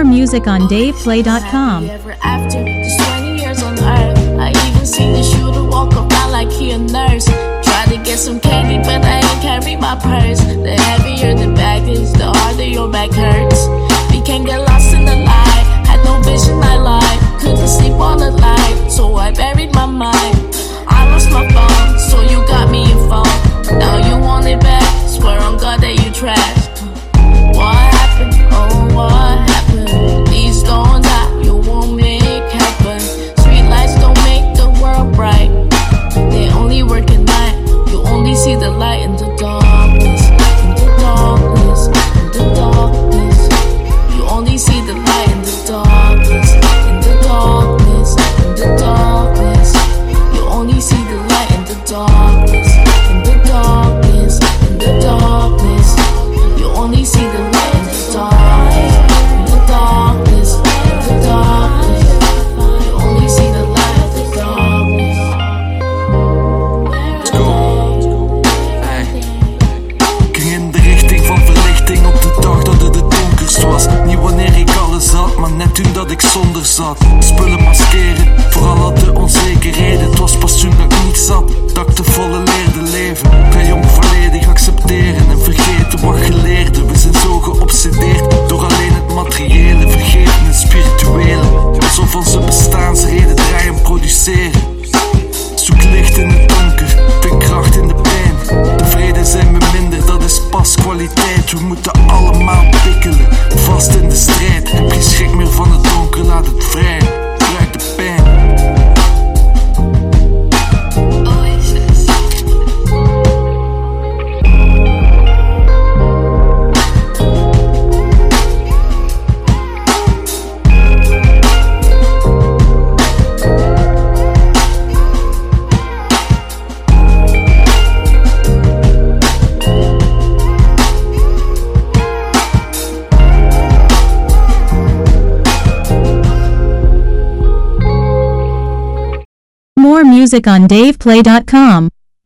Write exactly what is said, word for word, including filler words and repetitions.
music on dave play dot com. Ever after just twenty years on earth, I even seen the shooter walk around like he a nurse. Tried to get some candy, but I ain't carry my purse. The heavier the bag is, the harder your back hurts. We can't get lost in the light. Had no vision, I lied. Couldn't sleep all the night, so I buried my mind. I lost my phone, so you got me your phone. Now you want it back, swear on God that you trashed. What happened? Oh, what happened? Please don't die, you won't make happen. Street lights don't make the world bright. They only work at night. You only see the light in the darkness. In the darkness, in the darkness. You only see the light in the darkness. In the darkness, in the darkness. You only see the light in the darkness. In the darkness, in the darkness. You only see the light in the darkness. In the darkness, in the darkness. You only see the light in the darkness. Let's go. Hey. Ik ging in de richting van verlichting op de dag dat het het donkerst was. Niet wanneer ik alles had, maar net toen dat ik zonder zat. Spullen maskeren, vooral had de onzekerheden. Het was pas toen dat ik niet zat, dat ik te volle leerde leven. Ga jong volledig accepteren en vergeten wat geleerde. We zijn zo geobsedeerd door alleen het materiële, vergeten het spirituele. Alsof onze bestaansreden draaien en produceren. Zoek licht in het donker, vind kracht in de pijn. Tevreden zijn met minder, dat is pas kwaliteit. We moeten allemaal pikkelen, vast in de strijd. Heb geen schrik meer van het donker, laat het vrij. Gebruik de pijn. More music on dave play dot com.